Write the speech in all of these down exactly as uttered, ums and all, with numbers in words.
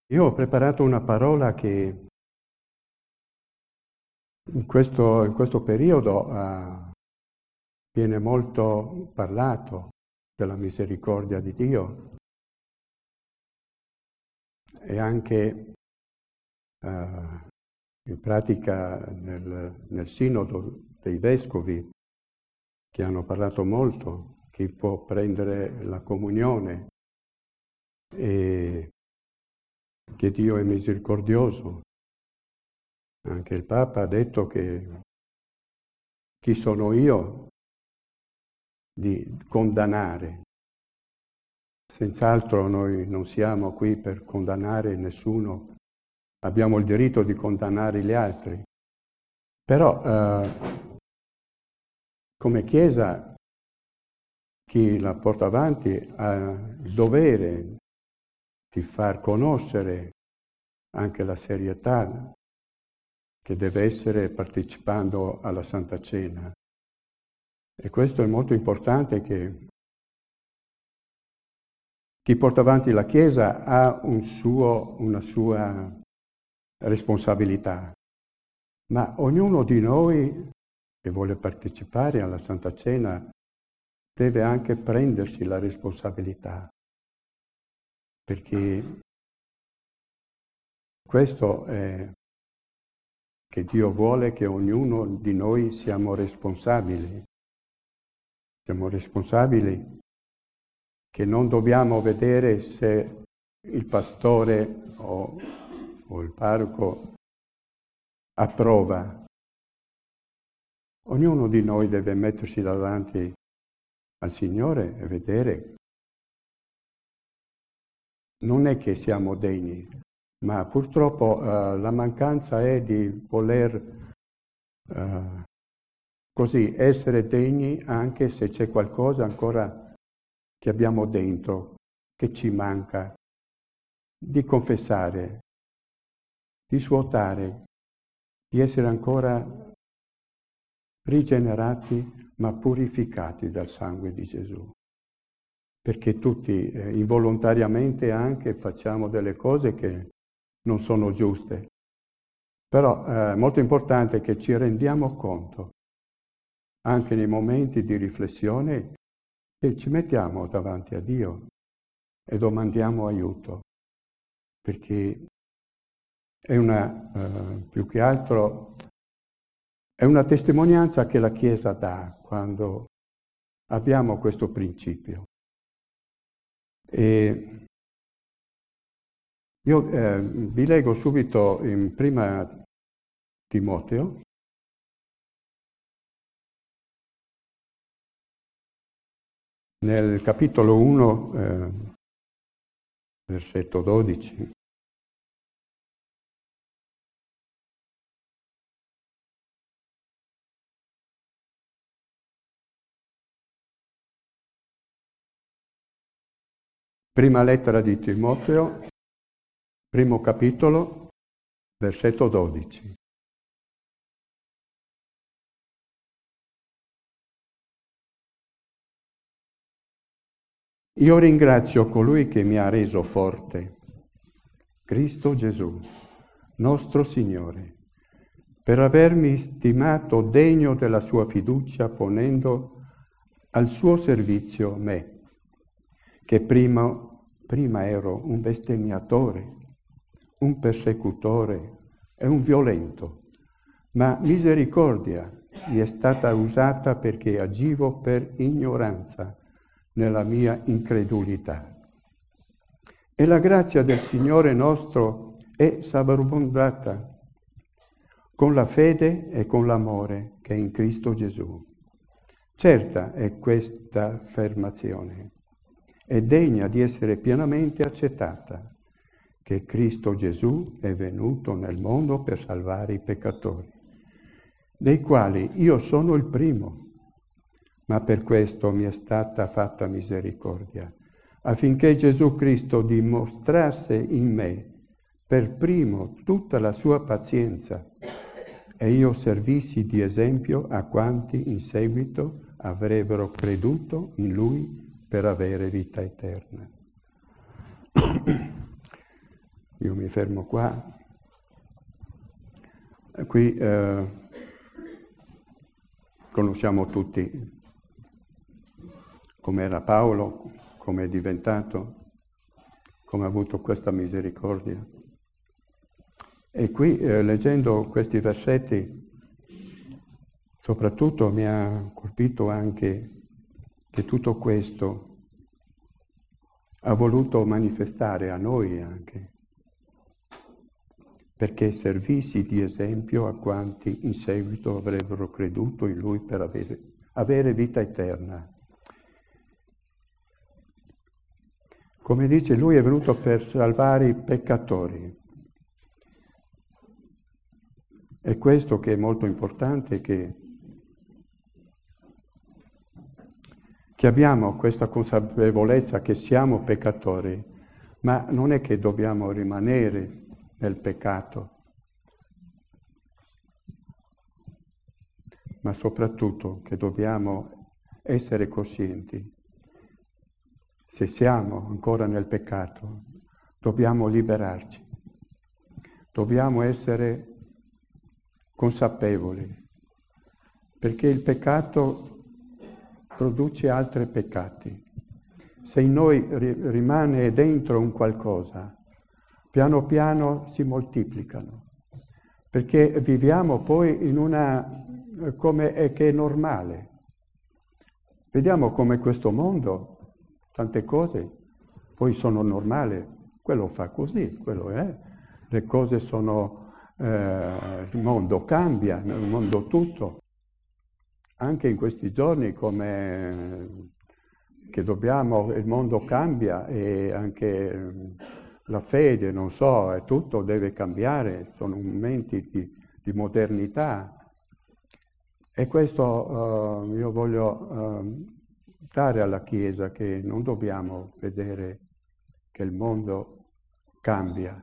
Io ho preparato una parola che in questo, in questo periodo eh, viene molto parlato della misericordia di Dio e anche eh, in pratica nel, nel sinodo dei vescovi che hanno parlato molto, chi può prendere la comunione e che Dio è misericordioso. Anche il Papa ha detto che chi sono io di condannare. Senz'altro noi non siamo qui per condannare nessuno, abbiamo il diritto di condannare gli altri. Però eh, come Chiesa chi la porta avanti ha il dovere di far conoscere anche la serietà che deve essere partecipando alla Santa Cena. E questo è molto importante, che chi porta avanti la Chiesa ha un suo, una sua responsabilità, ma ognuno di noi che vuole partecipare alla Santa Cena deve anche prendersi la responsabilità, perché questo è che Dio vuole che ognuno di noi siamo responsabili. Siamo responsabili che non dobbiamo vedere se il pastore o, o il parroco approva. Ognuno di noi deve mettersi davanti al Signore e vedere. Non è che siamo degni, ma purtroppo uh, la mancanza è di voler uh, così essere degni anche se c'è qualcosa ancora che abbiamo dentro, che ci manca, di confessare, di svuotare, di essere ancora rigenerati ma purificati dal sangue di Gesù. Perché tutti eh, involontariamente anche facciamo delle cose che non sono giuste. Però è eh, molto importante che ci rendiamo conto, anche nei momenti di riflessione, che ci mettiamo davanti a Dio e domandiamo aiuto. Perché è una, eh, più che altro, è una testimonianza che la Chiesa dà quando abbiamo questo principio. E io eh, vi leggo subito in prima Timoteo, nel capitolo uno, eh, versetto dodici. Prima lettera di Timoteo, primo capitolo, versetto dodici. Io ringrazio colui che mi ha reso forte, Cristo Gesù, nostro Signore, per avermi stimato degno della sua fiducia ponendo al suo servizio me, che prima, prima ero un bestemmiatore, un persecutore e un violento, ma misericordia mi è stata usata perché agivo per ignoranza nella mia incredulità. E la grazia del Signore nostro è sovrabbondata con la fede e con l'amore che è in Cristo Gesù. Certa è questa affermazione, è degna di essere pienamente accettata, che Cristo Gesù è venuto nel mondo per salvare i peccatori, dei quali io sono il primo, ma per questo mi è stata fatta misericordia, affinché Gesù Cristo dimostrasse in me per primo tutta la sua pazienza e io servissi di esempio a quanti in seguito avrebbero creduto in Lui per avere vita eterna. io mi fermo qua. Qui eh, conosciamo tutti come era Paolo, come è diventato, come ha avuto questa misericordia. E qui, eh, leggendo questi versetti, soprattutto mi ha colpito anche che tutto questo ha voluto manifestare a noi anche, perché servissi di esempio a quanti in seguito avrebbero creduto in Lui per avere, avere vita eterna. Come dice, Lui è venuto per salvare i peccatori. È questo che è molto importante, che, che abbiamo questa consapevolezza che siamo peccatori, ma non è che dobbiamo rimanere nel peccato, ma soprattutto che dobbiamo essere coscienti. Se siamo ancora nel peccato, dobbiamo liberarci, dobbiamo essere consapevoli, perché il peccato produce altri peccati. Se in noi ri- rimane dentro un qualcosa, piano piano si moltiplicano, perché viviamo poi in una, come è che è normale. Vediamo come questo mondo, tante cose, poi sono normali, quello fa così, quello è, le cose sono, eh, il mondo cambia, il mondo tutto. Anche in questi giorni come che dobbiamo, il mondo cambia e anche la fede, non so, è tutto deve cambiare, sono momenti di, di modernità. E questo uh, io voglio uh, dare alla Chiesa, che non dobbiamo vedere che il mondo cambia.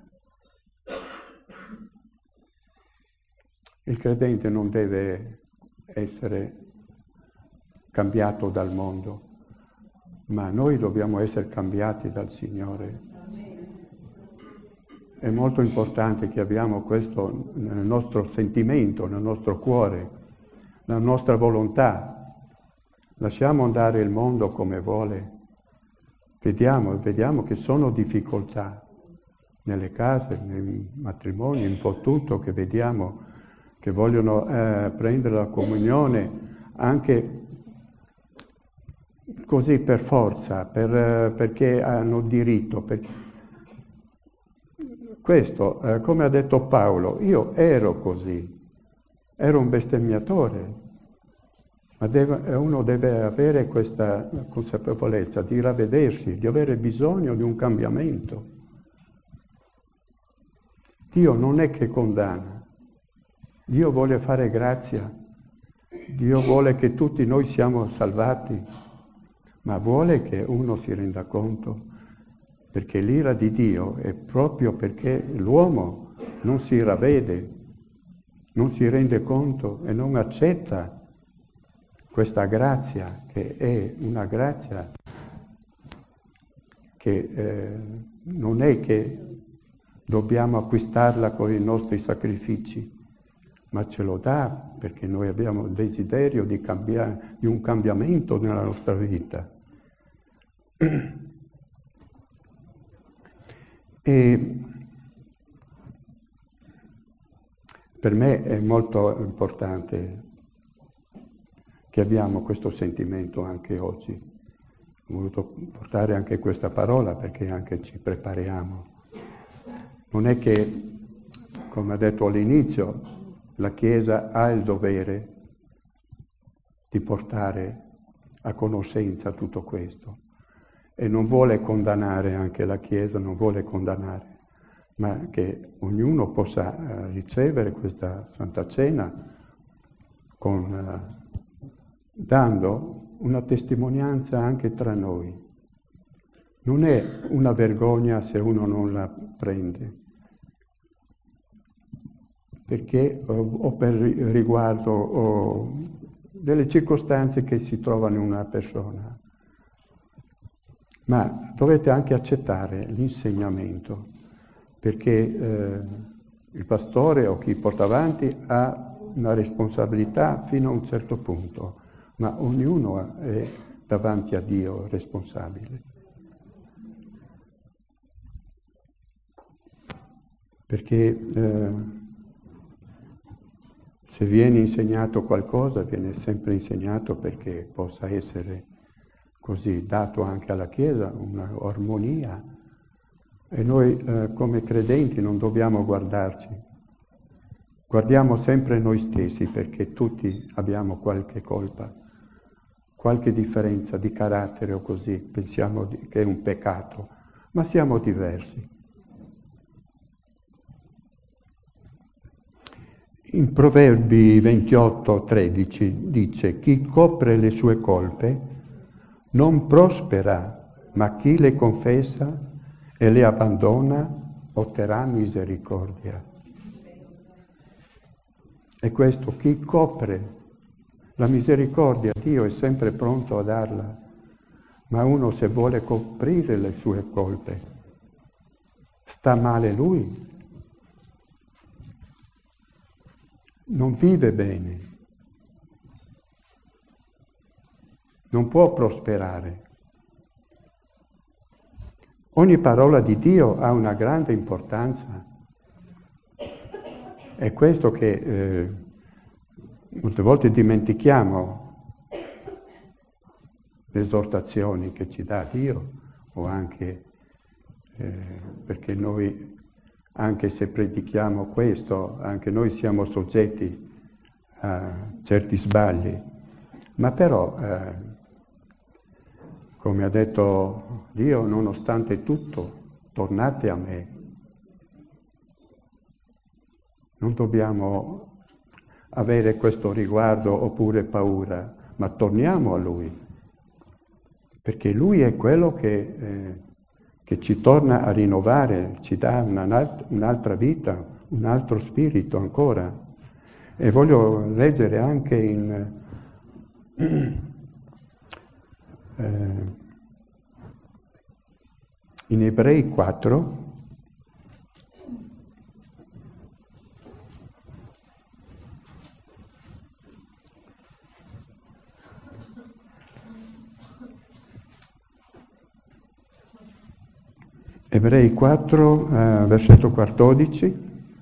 Il credente non deve essere cambiato dal mondo, ma noi dobbiamo essere cambiati dal Signore. È molto importante che abbiamo questo nel nostro sentimento, nel nostro cuore, nella nostra volontà. Lasciamo andare il mondo come vuole. Vediamo, vediamo che sono difficoltà nelle case, nei matrimoni, un po' tutto che vediamo, che vogliono eh, prendere la comunione anche così per forza, per, perché hanno diritto. Perché... Questo, eh, come ha detto Paolo, io ero così, ero un bestemmiatore, ma deve, uno deve avere questa consapevolezza di ravvedersi, di avere bisogno di un cambiamento. Dio non è che condanna, Dio vuole fare grazia, Dio vuole che tutti noi siamo salvati, ma vuole che uno si renda conto, perché l'ira di Dio è proprio perché l'uomo non si ravvede, non si rende conto e non accetta questa grazia, che è una grazia che eh, non è che dobbiamo acquistarla con i nostri sacrifici, ma ce lo dà perché noi abbiamo il desiderio di, cambiare, di un cambiamento nella nostra vita. E per me è molto importante che abbiamo questo sentimento anche oggi. Ho voluto portare anche questa parola perché anche ci prepariamo. Non è che, come ha detto all'inizio, la Chiesa ha il dovere di portare a conoscenza tutto questo. E non vuole condannare, anche la Chiesa non vuole condannare, ma che ognuno possa uh, ricevere questa Santa Cena con, uh, dando una testimonianza anche tra noi. Non è una vergogna se uno non la prende, perché uh, o per riguardo o delle circostanze che si trovano in una persona. Ma dovete anche accettare l'insegnamento, perché eh, il pastore o chi porta avanti ha una responsabilità fino a un certo punto, ma ognuno è davanti a Dio responsabile. Perché eh, se viene insegnato qualcosa, viene sempre insegnato perché possa essere così dato anche alla Chiesa una armonia. E noi eh, come credenti non dobbiamo guardarci. Guardiamo sempre noi stessi perché tutti abbiamo qualche colpa, qualche differenza di carattere o così, pensiamo di, che è un peccato, ma siamo diversi. In Proverbi ventotto tredici dice: chi copre le sue colpe non prospera, ma chi le confessa e le abbandona otterrà misericordia. E questo, chi copre la misericordia, Dio è sempre pronto a darla, ma uno se vuole coprire le sue colpe, sta male lui, non vive bene, non può prosperare. Ogni parola di Dio ha una grande importanza. È questo che eh, molte volte dimentichiamo, le esortazioni che ci dà Dio, o anche eh, perché noi, anche se predichiamo questo, anche noi siamo soggetti a certi sbagli, ma però, eh, come ha detto Dio, nonostante tutto, tornate a me. Non dobbiamo avere questo riguardo oppure paura, ma torniamo a Lui, perché Lui è quello che, eh, che ci torna a rinnovare, ci dà una, un'altra vita, un altro spirito ancora. E voglio leggere anche in, eh, in Ebrei quattro, Ebrei quattro, eh, versetto quattordici.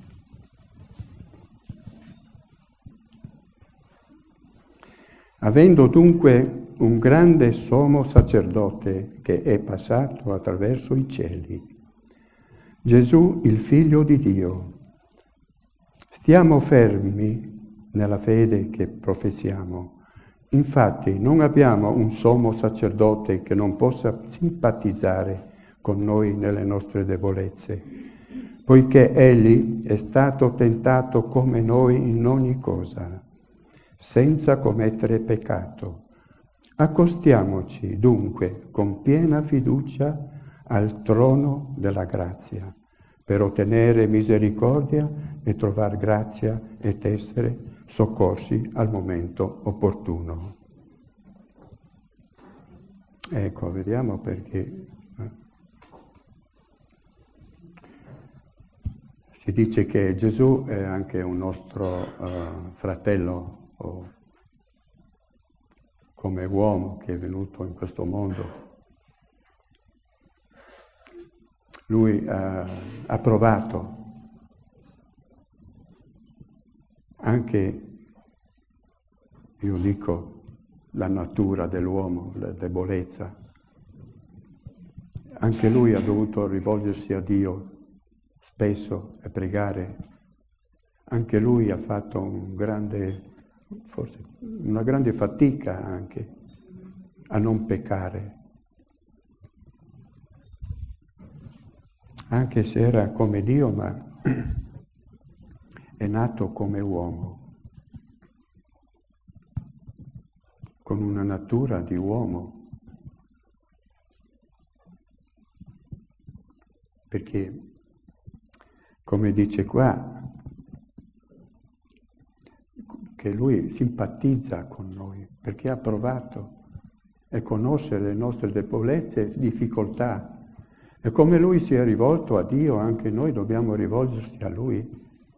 Avendo dunque un grande sommo sacerdote che è passato attraverso i cieli, Gesù, il Figlio di Dio, stiamo fermi nella fede che professiamo. Infatti non abbiamo un sommo sacerdote che non possa simpatizzare con noi nelle nostre debolezze, poiché Egli è stato tentato come noi in ogni cosa, senza commettere peccato. Accostiamoci dunque con piena fiducia al trono della grazia, per ottenere misericordia e trovare grazia ed essere soccorsi al momento opportuno. Ecco, vediamo perché si dice che Gesù è anche un nostro uh, fratello, o come uomo che è venuto in questo mondo. Lui uh, ha provato anche, io dico, la natura dell'uomo, la debolezza. Anche lui ha dovuto rivolgersi a Dio spesso e pregare. Anche lui ha fatto un grande, forse una grande fatica anche a non peccare. Anche se era come Dio, ma è nato come uomo, con una natura di uomo. Perché, come dice qua, che lui simpatizza con noi, perché ha provato e conosce le nostre debolezze e difficoltà. E come Lui si è rivolto a Dio, anche noi dobbiamo rivolgersi a Lui.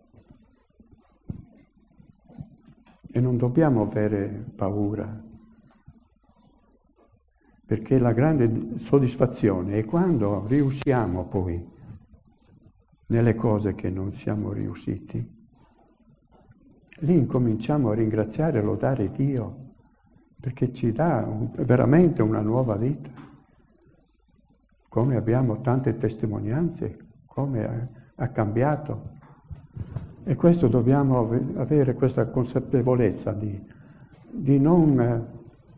E non dobbiamo avere paura, perché la grande soddisfazione è quando riusciamo poi nelle cose che non siamo riusciti. Lì incominciamo a ringraziare e lodare Dio, perché ci dà un, veramente una nuova vita. Come abbiamo tante testimonianze, come ha, ha cambiato. E questo dobbiamo avere questa consapevolezza di, di, non,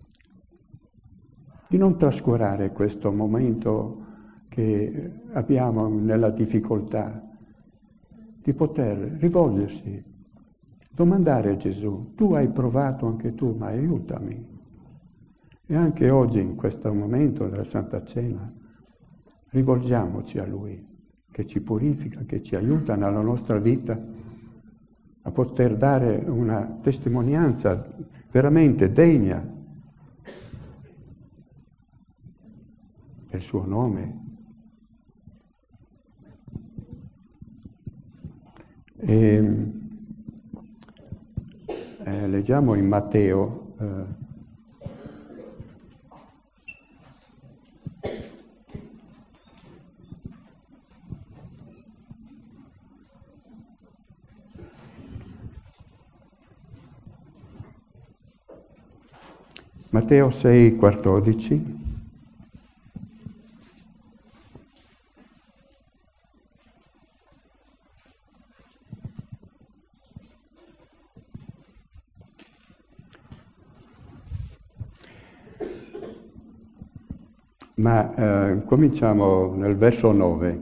di non trascurare questo momento che abbiamo nella difficoltà, di poter rivolgersi, domandare a Gesù, tu hai provato anche tu, ma aiutami. E anche oggi, in questo momento della Santa Cena, rivolgiamoci a Lui, che ci purifica, che ci aiuta nella nostra vita a poter dare una testimonianza veramente degna del suo nome. E, eh, leggiamo in Matteo eh, Matteo sei, quattordici. Ma eh, cominciamo nel verso nove.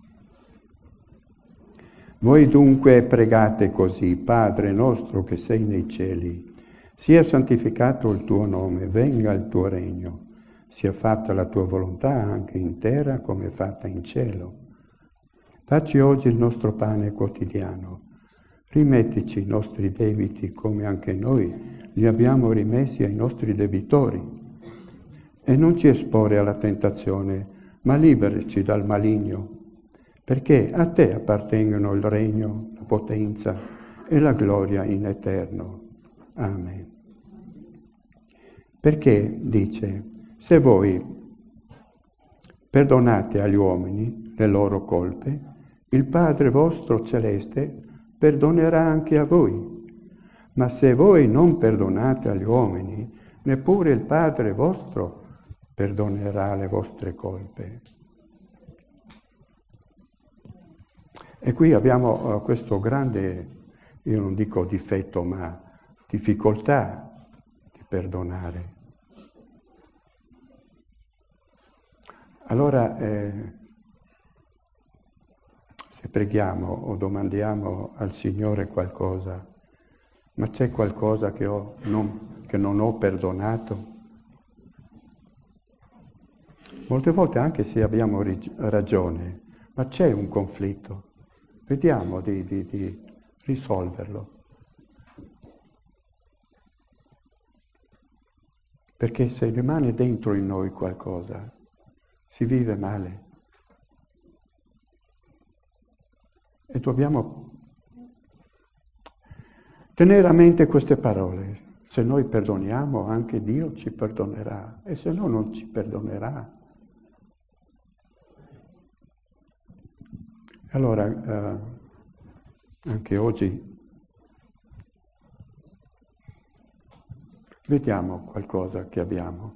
Voi dunque pregate così, Padre nostro che sei nei cieli, sia santificato il tuo nome, venga il tuo regno, sia fatta la tua volontà anche in terra come è fatta in cielo. Dacci oggi il nostro pane quotidiano, rimettici i nostri debiti come anche noi li abbiamo rimessi ai nostri debitori. E non ci esporre alla tentazione, ma liberaci dal maligno, perché a te appartengono il regno, la potenza e la gloria in eterno. Amen. Perché, dice, se voi perdonate agli uomini le loro colpe, il Padre vostro celeste perdonerà anche a voi. Ma se voi non perdonate agli uomini, neppure il Padre vostro perdonerà le vostre colpe. E qui abbiamo uh, questo grande, io non dico difetto, ma difficoltà di perdonare. Allora, eh, se preghiamo o domandiamo al Signore qualcosa, ma c'è qualcosa che, ho, non, che non ho perdonato? Molte volte, anche se abbiamo ragione, ma c'è un conflitto. Vediamo di, di, di risolverlo. Perché se rimane dentro in noi qualcosa, si vive male. E dobbiamo tenere a mente queste parole. Se noi perdoniamo, anche Dio ci perdonerà. E se no, non ci perdonerà. Allora, eh, anche oggi vediamo qualcosa che abbiamo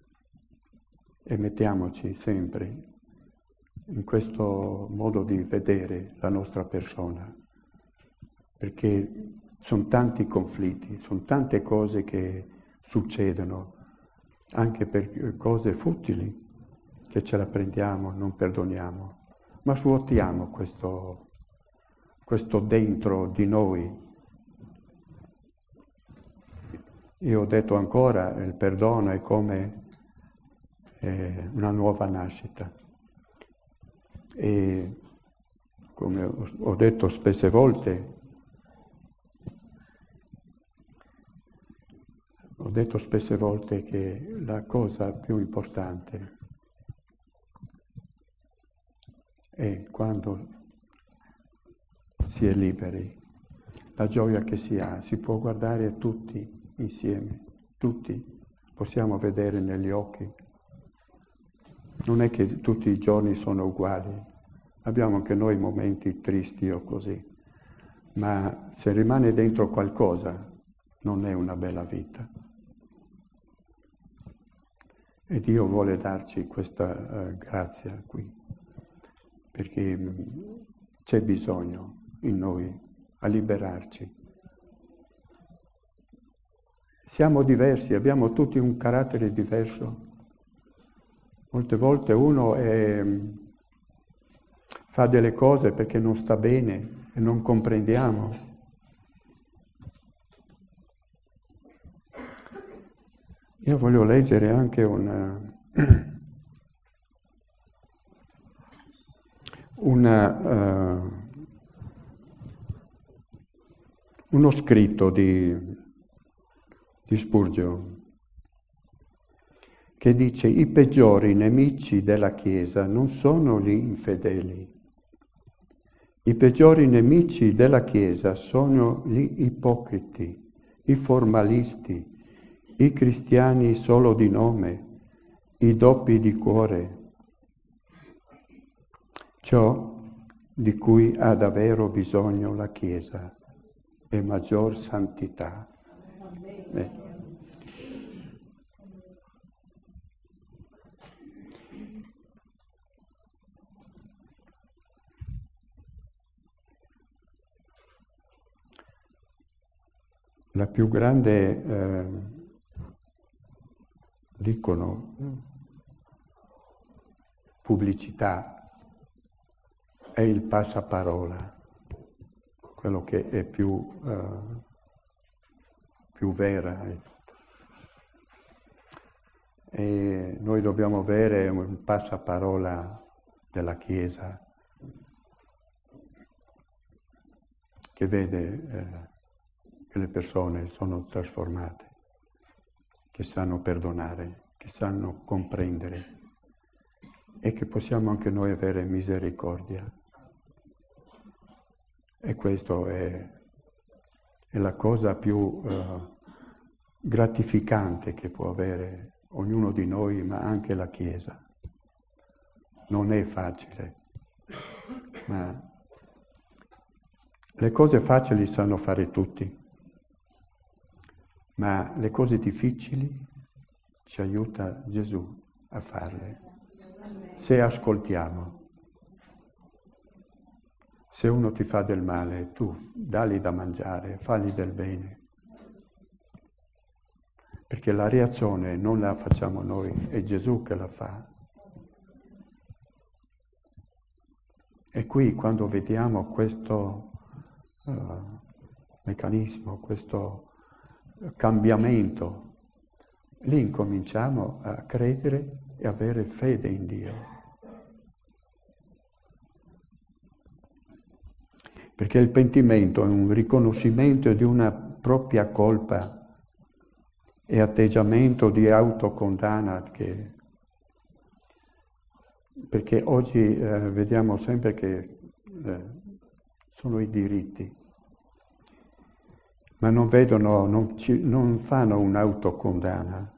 e mettiamoci sempre in questo modo di vedere la nostra persona, perché sono tanti conflitti, sono tante cose che succedono, anche per cose futili, che ce la prendiamo, non perdoniamo. Ma svuotiamo questo, questo dentro di noi. Io ho detto ancora, il perdono è come eh, una nuova nascita. E come ho detto spesse volte, ho detto spesse volte che la cosa più importante è quando si è liberi, la gioia che si ha, si può guardare tutti insieme, tutti possiamo vedere negli occhi. Non è che tutti i giorni sono uguali, abbiamo anche noi momenti tristi o così, ma se rimane dentro qualcosa non è una bella vita. E Dio vuole darci questa uh, grazia qui, perché mh, c'è bisogno in noi a liberarci. Siamo diversi, abbiamo tutti un carattere diverso. Molte volte uno è, fa delle cose perché non sta bene e non comprendiamo. Io voglio leggere anche una, una, uh, uno scritto di, di Spurgeon che dice: i peggiori nemici della Chiesa non sono gli infedeli. I peggiori nemici della Chiesa sono gli ipocriti, i formalisti, i cristiani solo di nome, i doppi di cuore. Ciò di cui ha davvero bisogno la Chiesa è maggior santità. Eh. La più grande, eh, dicono, pubblicità è il passaparola, quello che è più, eh, più vera. E noi dobbiamo avere un passaparola della Chiesa che vede eh, che le persone sono trasformate, che sanno perdonare, che sanno comprendere e che possiamo anche noi avere misericordia. E questo è, è la cosa più eh, gratificante che può avere ognuno di noi, ma anche la Chiesa. Non è facile, ma le cose facili sanno fare tutti. Ma le cose difficili ci aiuta Gesù a farle, se ascoltiamo. Se uno ti fa del male, tu dagli da mangiare, fagli del bene. Perché la reazione non la facciamo noi, è Gesù che la fa. E qui quando vediamo questo uh, meccanismo, questo cambiamento, lì incominciamo a credere e avere fede in Dio. Perché il pentimento è un riconoscimento di una propria colpa e atteggiamento di autocondanna che perché oggi eh, vediamo sempre che eh, sono i diritti, ma non vedono, non, ci, non fanno un'autocondanna.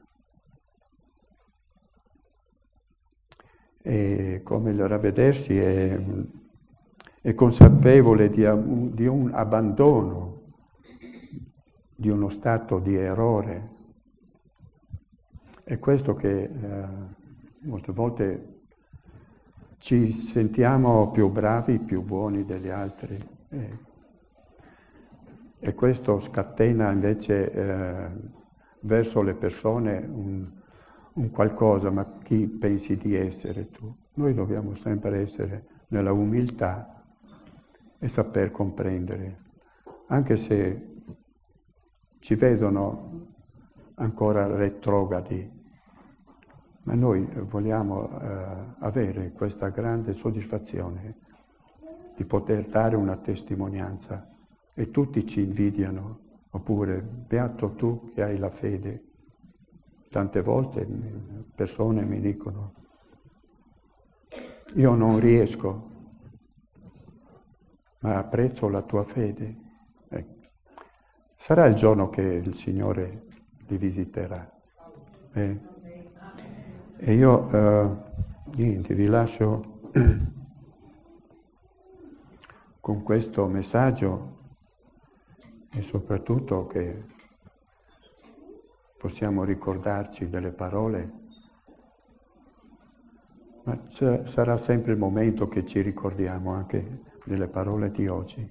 E come il ravvedersi è, è consapevole di, di un abbandono, di uno stato di errore. È questo che eh, molte volte ci sentiamo più bravi, più buoni degli altri. Eh. E questo scatena invece eh, verso le persone un, un qualcosa, ma chi pensi di essere tu? Noi dobbiamo sempre essere nella umiltà e saper comprendere, anche se ci vedono ancora retrogradi, ma noi vogliamo eh, avere questa grande soddisfazione di poter dare una testimonianza. E tutti ci invidiano, oppure beato tu che hai la fede. Tante volte persone mi dicono, io non riesco, ma apprezzo la tua fede. Ecco. Sarà il giorno che il Signore li visiterà. Eh? E io, eh, niente, vi lascio con questo messaggio e soprattutto che possiamo ricordarci delle parole, ma sarà sempre il momento che ci ricordiamo anche delle parole di oggi,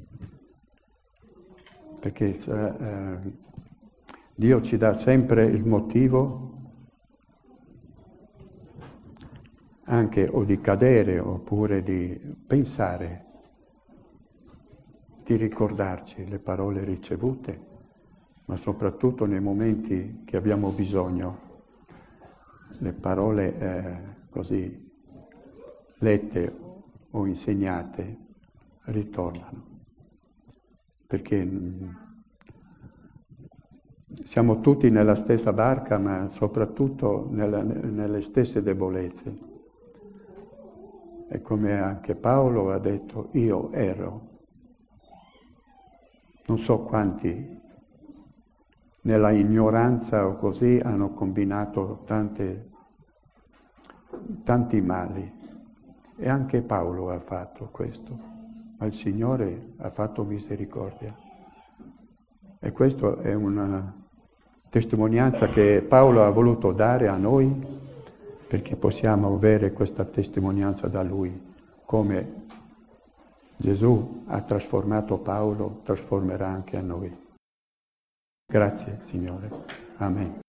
perché eh, Dio ci dà sempre il motivo anche o di cadere oppure di pensare, di ricordarci le parole ricevute, ma soprattutto nei momenti che abbiamo bisogno, le parole eh, così lette o insegnate ritornano, perché mh, siamo tutti nella stessa barca, ma soprattutto nella, nelle stesse debolezze. E come anche Paolo ha detto, io ero. Non so quanti nella ignoranza o così hanno combinato tante, tanti mali. E anche Paolo ha fatto questo, ma il Signore ha fatto misericordia. E questa è una testimonianza che Paolo ha voluto dare a noi, perché possiamo avere questa testimonianza da Lui, come Gesù ha trasformato Paolo, trasformerà anche a noi. Grazie, Signore. Amen.